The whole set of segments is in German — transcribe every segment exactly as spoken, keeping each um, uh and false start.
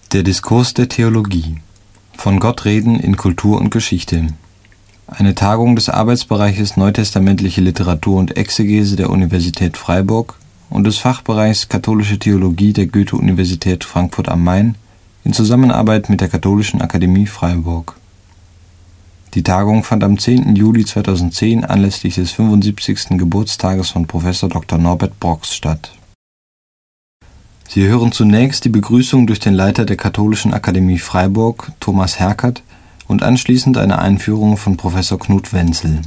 Der Diskurs der Theologie. Von Gott reden in Kultur und Geschichte. Eine Tagung des Arbeitsbereiches Neutestamentliche Literatur und Exegese der Universität Freiburg und des Fachbereichs Katholische Theologie der Goethe-Universität Frankfurt am Main in Zusammenarbeit mit der Katholischen Akademie Freiburg. Die Tagung fand am zehnten Juli zweitausendzehn anlässlich des fünfundsiebzigsten Geburtstages von Professor Doktor Norbert Brox statt. Sie hören zunächst die Begrüßung durch den Leiter der Katholischen Akademie Freiburg, Thomas Herkert, und anschließend eine Einführung von Professor Knut Wenzel.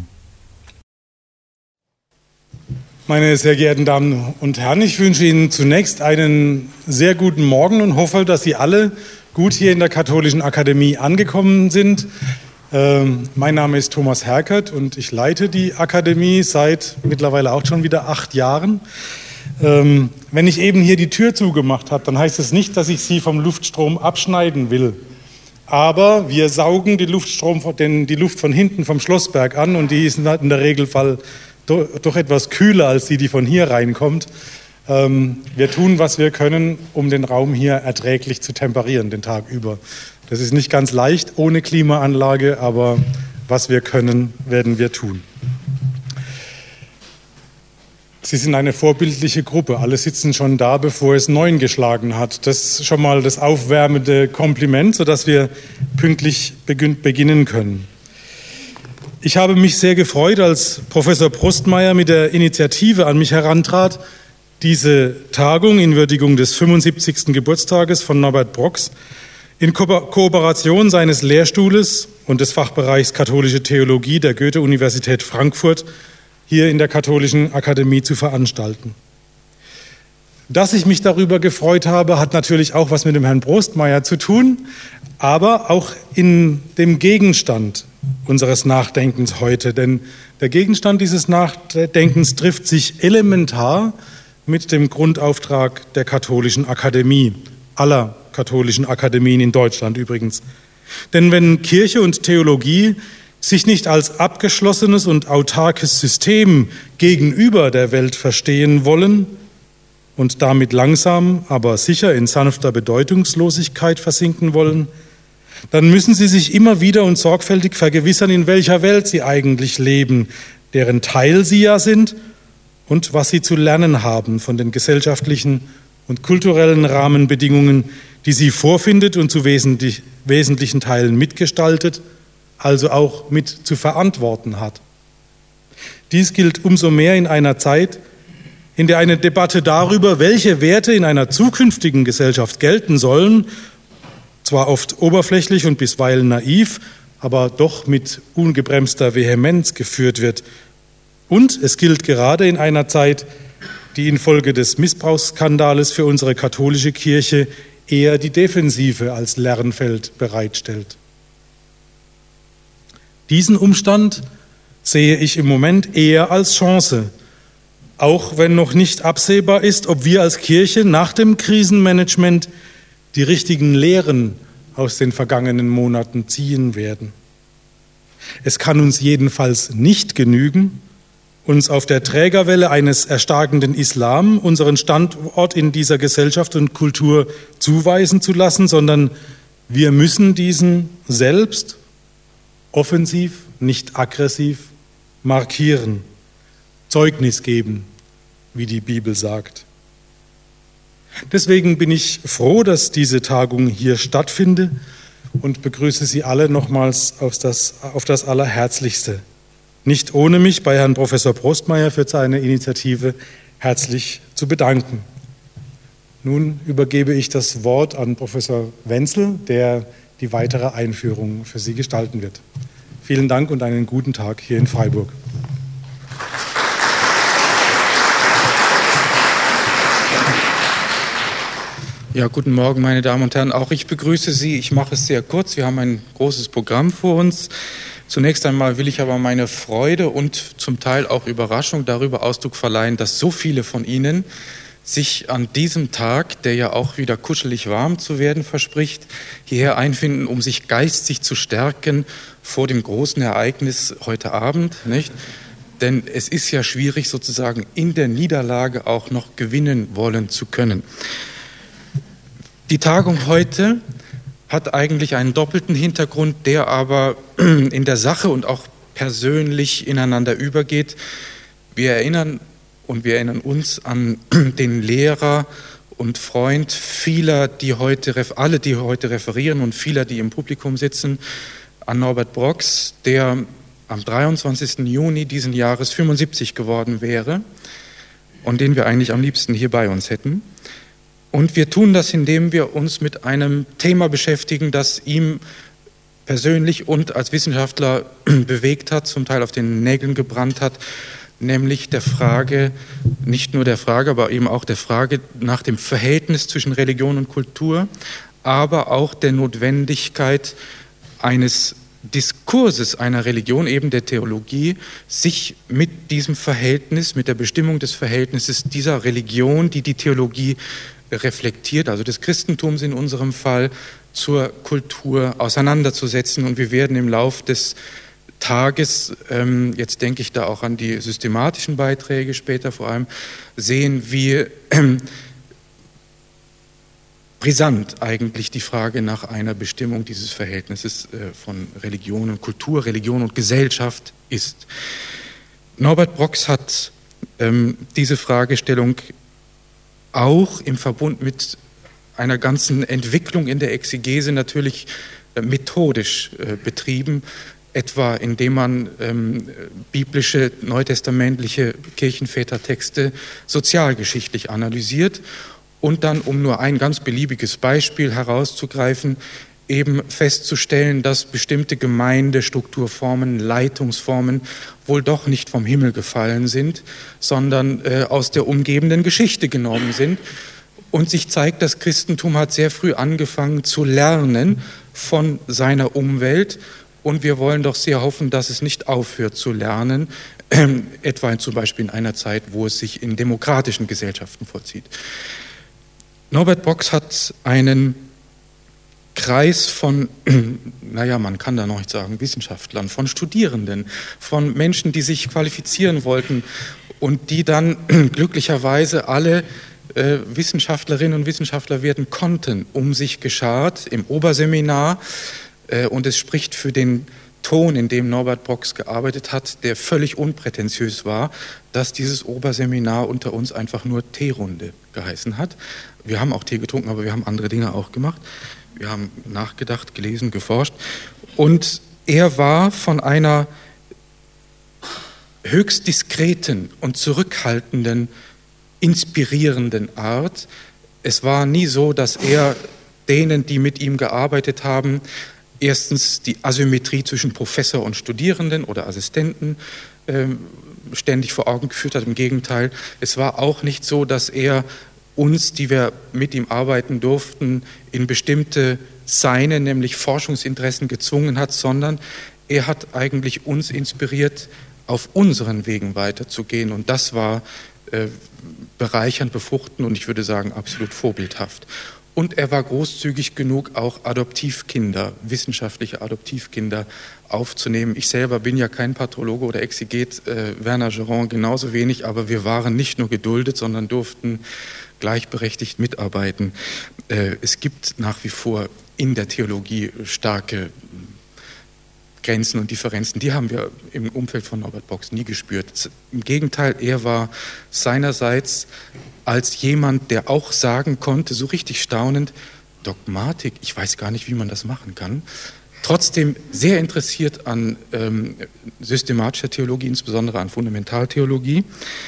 Meine sehr geehrten Damen und Herren, ich wünsche Ihnen zunächst einen sehr guten Morgen und hoffe, dass Sie alle gut hier in der Katholischen Akademie angekommen sind. Ähm, mein Name ist Thomas Herkert und ich leite die Akademie seit mittlerweile auch schon wieder acht Jahren. Ähm, wenn ich eben hier die Tür zugemacht habe, dann heißt es nicht, dass ich Sie vom Luftstrom abschneiden will. Aber wir saugen die, Luftstrom, den, die Luft von hinten vom Schlossberg an und die ist in der Regelfall do, doch etwas kühler als die, die von hier reinkommt. Ähm, wir tun, was wir können, um den Raum hier erträglich zu temperieren, den Tag über. Das ist nicht ganz leicht ohne Klimaanlage, aber was wir können, werden wir tun. Sie sind eine vorbildliche Gruppe. Alle sitzen schon da, bevor es neun geschlagen hat. Das ist schon mal das aufwärmende Kompliment, sodass wir pünktlich beginnen können. Ich habe mich sehr gefreut, als Professor Prostmeier mit der Initiative an mich herantrat, diese Tagung in Würdigung des fünfundsiebzigsten Geburtstages von Norbert Brox in Ko- Kooperation seines Lehrstuhles und des Fachbereichs Katholische Theologie der Goethe-Universität Frankfurt hier in der Katholischen Akademie zu veranstalten. Dass ich mich darüber gefreut habe, hat natürlich auch was mit dem Herrn Prostmeier zu tun, aber auch in dem Gegenstand unseres Nachdenkens heute. Denn der Gegenstand dieses Nachdenkens trifft sich elementar mit dem Grundauftrag der Katholischen Akademie, aller katholischen Akademien in Deutschland übrigens. Denn wenn Kirche und Theologie sich nicht als abgeschlossenes und autarkes System gegenüber der Welt verstehen wollen und damit langsam, aber sicher in sanfter Bedeutungslosigkeit versinken wollen, dann müssen sie sich immer wieder und sorgfältig vergewissern, in welcher Welt sie eigentlich leben, deren Teil sie ja sind und was sie zu lernen haben von den gesellschaftlichen und kulturellen Rahmenbedingungen, die sie vorfindet und zu wesentlich, wesentlichen Teilen mitgestaltet, also auch mit zu verantworten hat. Dies gilt umso mehr in einer Zeit, in der eine Debatte darüber, welche Werte in einer zukünftigen Gesellschaft gelten sollen, zwar oft oberflächlich und bisweilen naiv, aber doch mit ungebremster Vehemenz geführt wird. Und es gilt gerade in einer Zeit, die infolge des Missbrauchsskandales für unsere katholische Kirche eher die Defensive als Lernfeld bereitstellt. Diesen Umstand sehe ich im Moment eher als Chance, auch wenn noch nicht absehbar ist, ob wir als Kirche nach dem Krisenmanagement die richtigen Lehren aus den vergangenen Monaten ziehen werden. Es kann uns jedenfalls nicht genügen, uns auf der Trägerwelle eines erstarkenden Islam unseren Standort in dieser Gesellschaft und Kultur zuweisen zu lassen, sondern wir müssen diesen selbst offensiv, nicht aggressiv markieren, Zeugnis geben, wie die Bibel sagt. Deswegen bin ich froh, dass diese Tagung hier stattfindet und begrüße Sie alle nochmals auf das, auf das Allerherzlichste. Nicht ohne mich bei Herrn Professor Prostmeier für seine Initiative herzlich zu bedanken. Nun übergebe ich das Wort an Professor Wenzel, der die weitere Einführung für Sie gestalten wird. Vielen Dank und einen guten Tag hier in Freiburg. Ja, guten Morgen, meine Damen und Herren. Auch ich begrüße Sie. Ich mache es sehr kurz. Wir haben ein großes Programm vor uns. Zunächst einmal will ich aber meine Freude und zum Teil auch Überraschung darüber Ausdruck verleihen, dass so viele von Ihnen sich an diesem Tag, der ja auch wieder kuschelig warm zu werden verspricht, hierher einfinden, um sich geistig zu stärken vor dem großen Ereignis heute Abend, nicht? Denn es ist ja schwierig, sozusagen in der Niederlage auch noch gewinnen wollen zu können. Die Tagung heute hat eigentlich einen doppelten Hintergrund, der aber in der Sache und auch persönlich ineinander übergeht. Wir erinnern und wir erinnern uns an den Lehrer und Freund vieler, die heute, alle, die heute referieren und vieler, die im Publikum sitzen, an Norbert Brox, der am dreiundzwanzigsten Juni diesen Jahres fünfundsiebzig geworden wäre und den wir eigentlich am liebsten hier bei uns hätten. Und wir tun das, indem wir uns mit einem Thema beschäftigen, das ihm persönlich und als Wissenschaftler bewegt hat, zum Teil auf den Nägeln gebrannt hat, nämlich der Frage, nicht nur der Frage, aber eben auch der Frage nach dem Verhältnis zwischen Religion und Kultur, aber auch der Notwendigkeit eines Diskurses einer Religion, eben der Theologie, sich mit diesem Verhältnis, mit der Bestimmung des Verhältnisses dieser Religion, die die Theologie reflektiert, also des Christentums in unserem Fall, zur Kultur auseinanderzusetzen. Und wir werden im Lauf des Tages, ähm, jetzt denke ich da auch an die systematischen Beiträge später vor allem, sehen, wie ähm, brisant eigentlich die Frage nach einer Bestimmung dieses Verhältnisses äh, von Religion und Kultur, Religion und Gesellschaft ist. Norbert Brox hat ähm, diese Fragestellung auch im Verbund mit einer ganzen Entwicklung in der Exegese natürlich äh, methodisch äh, betrieben, etwa indem man ähm, biblische, neutestamentliche Kirchenvätertexte sozialgeschichtlich analysiert und dann, um nur ein ganz beliebiges Beispiel herauszugreifen, eben festzustellen, dass bestimmte Gemeindestrukturformen, Leitungsformen wohl doch nicht vom Himmel gefallen sind, sondern äh, aus der umgebenden Geschichte genommen sind. Und sich zeigt, das Christentum hat sehr früh angefangen zu lernen von seiner Umwelt. Und wir wollen doch sehr hoffen, dass es nicht aufhört zu lernen, äh, etwa zum Beispiel in einer Zeit, wo es sich in demokratischen Gesellschaften vollzieht. Norbert Brox hat einen Kreis von, naja, man kann da noch nicht sagen Wissenschaftlern, von Studierenden, von Menschen, die sich qualifizieren wollten und die dann glücklicherweise alle äh, Wissenschaftlerinnen und Wissenschaftler werden konnten, um sich geschart im Oberseminar. Äh, und es spricht für den Ton, in dem Norbert Brox gearbeitet hat, der völlig unprätentiös war, dass dieses Oberseminar unter uns einfach nur Teerunde geheißen hat. Wir haben auch Tee getrunken, aber wir haben andere Dinge auch gemacht. Wir haben nachgedacht, gelesen, geforscht. Und er war von einer höchst diskreten und zurückhaltenden, inspirierenden Art. Es war nie so, dass er denen, die mit ihm gearbeitet haben, erstens die Asymmetrie zwischen Professor und Studierenden oder Assistenten äh, ständig vor Augen geführt hat. Im Gegenteil, es war auch nicht so, dass er uns, die wir mit ihm arbeiten durften, in bestimmte seine, nämlich Forschungsinteressen gezwungen hat, sondern er hat eigentlich uns inspiriert, auf unseren Wegen weiterzugehen. Und das war äh, bereichernd, befruchtend und ich würde sagen absolut vorbildhaft. Und er war großzügig genug, auch Adoptivkinder, wissenschaftliche Adoptivkinder aufzunehmen. Ich selber bin ja kein Pathologe oder Exeget, äh, Werner Geron genauso wenig, aber wir waren nicht nur geduldet, sondern durften gleichberechtigt mitarbeiten. Äh, es gibt nach wie vor in der Theologie starke Grenzen und Differenzen. Die haben wir im Umfeld von Norbert Brox nie gespürt. Im Gegenteil, er war seinerseits als jemand, der auch sagen konnte, so richtig staunend, Dogmatik, ich weiß gar nicht, wie man das machen kann, trotzdem sehr interessiert an ähm, systematischer Theologie, insbesondere an Fundamentaltheologie.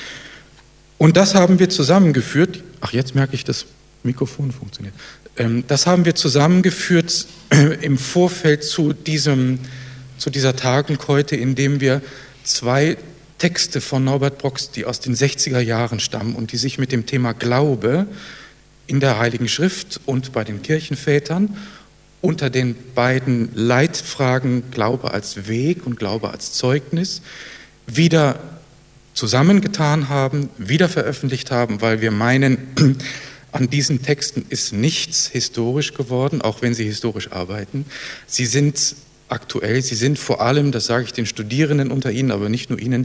Und das haben wir zusammengeführt, ach jetzt merke ich, das Mikrofon funktioniert, ähm, das haben wir zusammengeführt äh, im Vorfeld zu, diesem, zu dieser Tagung heute, indem wir zwei Texte von Norbert Brox, die aus den sechziger Jahren stammen und die sich mit dem Thema Glaube in der Heiligen Schrift und bei den Kirchenvätern unter den beiden Leitfragen Glaube als Weg und Glaube als Zeugnis wieder zusammengetan haben, wieder veröffentlicht haben, weil wir meinen, an diesen Texten ist nichts historisch geworden, auch wenn sie historisch arbeiten. Sie sind aktuell, sie sind vor allem, das sage ich den Studierenden unter Ihnen, aber nicht nur Ihnen,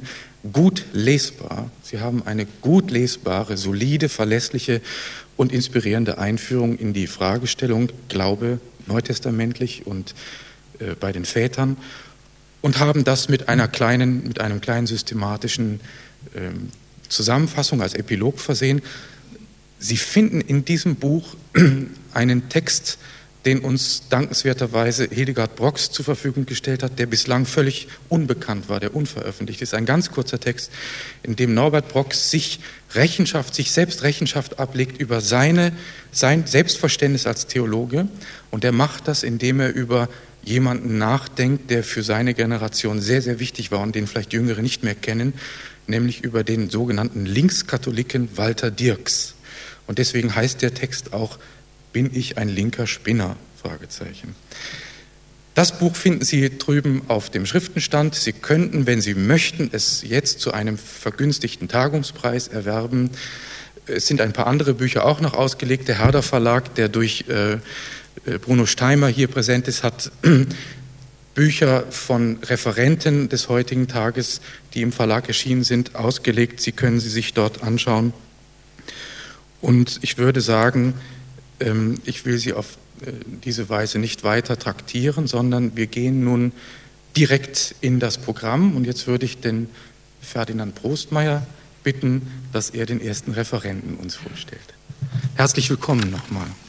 gut lesbar. Sie haben eine gut lesbare, solide, verlässliche und inspirierende Einführung in die Fragestellung Glaube, neutestamentlich und äh, bei den Vätern, und haben das mit einer kleinen, mit einem kleinen systematischen äh, Zusammenfassung als Epilog versehen. Sie finden in diesem Buch einen Text, den uns dankenswerterweise Hildegard Brox zur Verfügung gestellt hat, der bislang völlig unbekannt war, der unveröffentlicht ist. Ein ganz kurzer Text, in dem Norbert Brox sich Rechenschaft, sich selbst Rechenschaft ablegt über seine, sein Selbstverständnis als Theologe. Und er macht das, indem er über jemanden nachdenkt, der für seine Generation sehr, sehr wichtig war und den vielleicht Jüngere nicht mehr kennen, nämlich über den sogenannten Linkskatholiken Walter Dirks. Und deswegen heißt der Text auch Bin ich ein linker Spinner? Fragezeichen. Das Buch finden Sie drüben auf dem Schriftenstand. Sie könnten, wenn Sie möchten, es jetzt zu einem vergünstigten Tagungspreis erwerben. Es sind ein paar andere Bücher auch noch ausgelegt. Der Herder Verlag, der durch äh, Bruno Steimer hier präsent ist, hat Bücher von Referenten des heutigen Tages, die im Verlag erschienen sind, ausgelegt. Sie können sie sich dort anschauen. Und ich würde sagen, ich will Sie auf diese Weise nicht weiter traktieren, sondern wir gehen nun direkt in das Programm. Und jetzt würde ich den Ferdinand Prostmeier bitten, dass er den ersten Referenten uns vorstellt. Herzlich willkommen nochmal.